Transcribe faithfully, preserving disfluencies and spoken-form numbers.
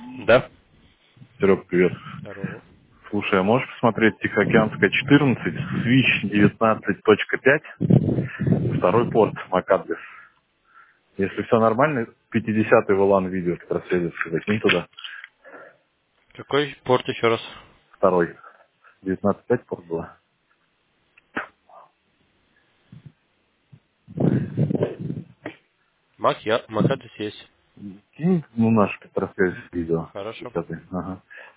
Да. Серег, привет. Здорово. Слушай, а можешь посмотреть Тихоокеанская четырнадцать, Switch девятнадцать точка пять, второй порт, MAC-адрес. Если все нормально, пятидесятый валан видео проследуется, закинь туда. Какой порт еще раз? Второй. девятнадцать точка пять порт была. Мак, я, Мак адрес есть. Кинь, ну, наш трансляцию видео. Хорошо. десятый. Ага.